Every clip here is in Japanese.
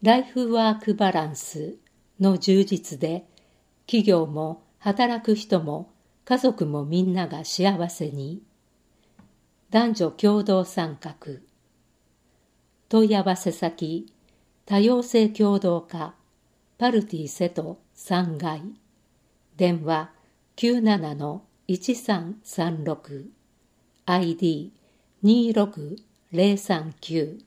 ライフワークバランスの充実で、企業も働く人も家族もみんなが幸せに。男女共同参画。問い合わせ先、多様性共同課、パルティ瀬戸3階。電話 97-1336、ID26039。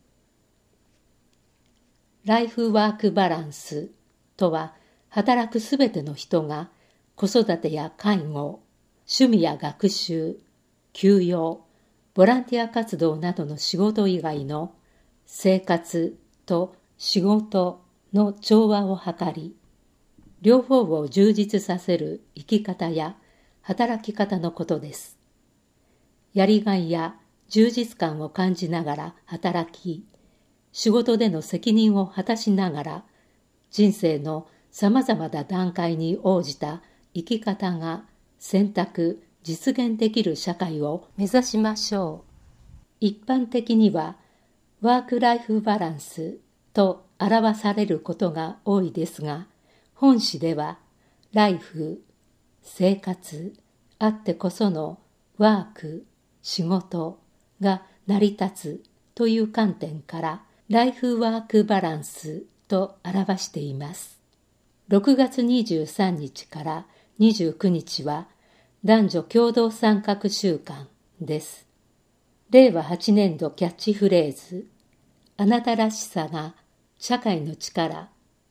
ライフワークバランスとは、働くすべての人が子育てや介護、趣味や学習、休養、ボランティア活動などの仕事以外の生活と仕事の調和を図り、両方を充実させる生き方や働き方のことです。やりがいや充実感を感じながら働き、仕事での責任を果たしながら、人生のさまざまな段階に応じた生き方が選択・実現できる社会を目指しましょう。一般的には、ワークライフバランスと表されることが多いですが、本誌では、ライフ、生活、あってこそのワーク、仕事が成り立つという観点から、ライフワークバランスと表しています。6月23日から29日は男女共同参画週間です。令和8年度キャッチフレーズ、あなたらしさが社会の力。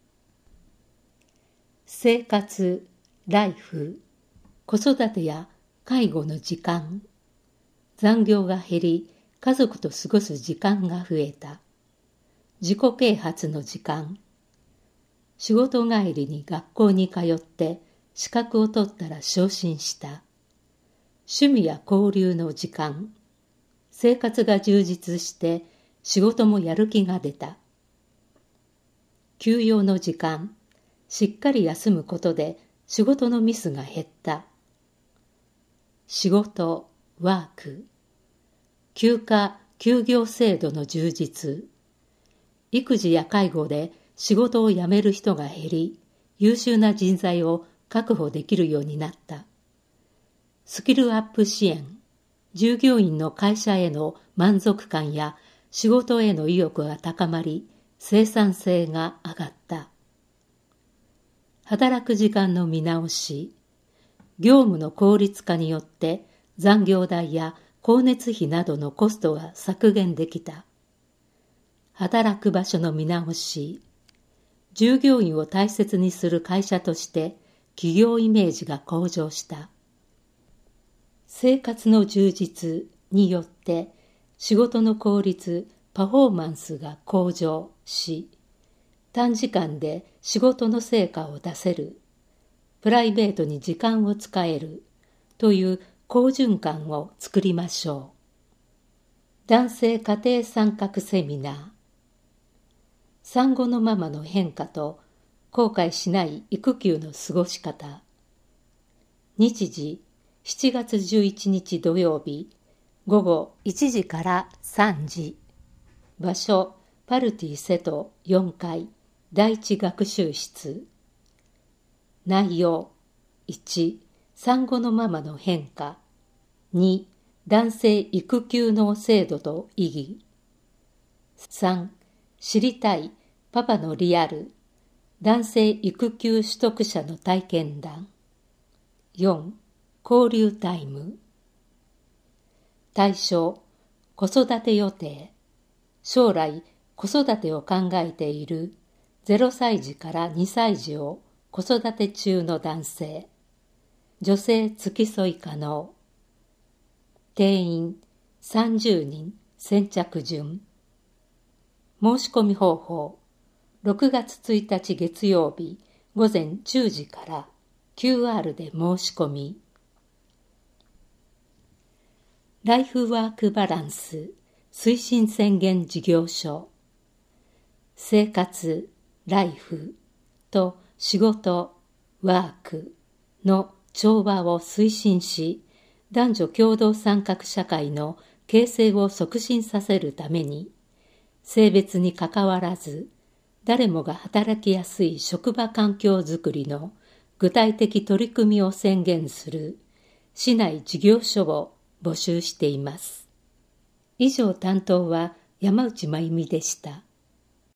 生活、ライフ、子育てや介護の時間、残業が減り、家族と過ごす時間が増えた。自己啓発の時間、仕事帰りに学校に通って資格を取ったら昇進した。趣味や交流の時間、生活が充実して仕事もやる気が出た。休養の時間、しっかり休むことで仕事のミスが減った。仕事、ワーク、休暇・休業制度の充実、育児や介護で仕事を辞める人が減り、優秀な人材を確保できるようになった。スキルアップ支援、従業員の会社への満足感や仕事への意欲が高まり、生産性が上がった。働く時間の見直し、業務の効率化によって残業代や光熱費などのコストが削減できた。働く場所の見直し、従業員を大切にする会社として企業イメージが向上した。生活の充実によって仕事の効率、パフォーマンスが向上し、短時間で仕事の成果を出せる、プライベートに時間を使えるという好循環を作りましょう。男性家庭参画セミナー、産後のママの変化と後悔しない育休の過ごし方。日時7月11日土曜日午後1時から3時。場所パルティ瀬戸4階第一学習室。内容1、産後のママの変化。2、男性育休の制度と意義。3、知りたいパパのリアル、男性育休取得者の体験談。4、交流タイム。対象、子育て予定。将来子育てを考えている0歳児から2歳児を子育て中の男性。女性付き添い可能。定員30人先着順。申し込み方法、6月1日月曜日午前10時から QR で申し込み。ライフワークバランス推進宣言事業所。生活、ライフと仕事、ワークの調和を推進し、男女共同参画社会の形成を促進させるために、性別にかかわらず、 誰もが働きやすい職場環境づくりの具体的取り組みを宣言する市内事業所を募集しています。以上担当は山内真由美でした。